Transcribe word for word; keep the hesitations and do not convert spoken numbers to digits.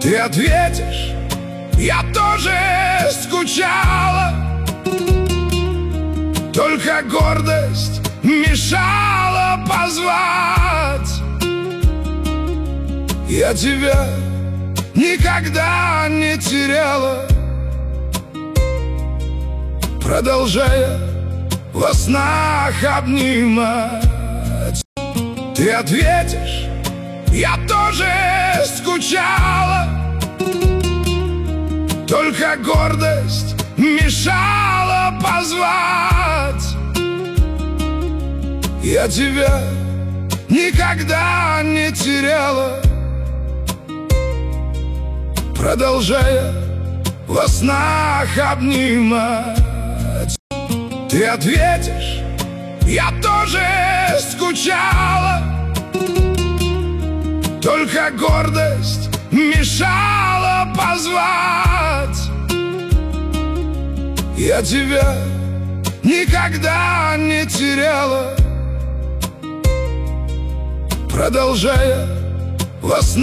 Ты ответишь: я тоже скучала, только гордость мешала позвать. Я тебя никогда не теряла, продолжая во снах обнимать. Ты ответишь: я тоже скучала, только гордость мешала позвать. Я тебя никогда не теряла, продолжая во снах обнимать. Ты ответишь: я тоже скучала, только гордость мешала позвать. Я тебя никогда не теряла, продолжая во снах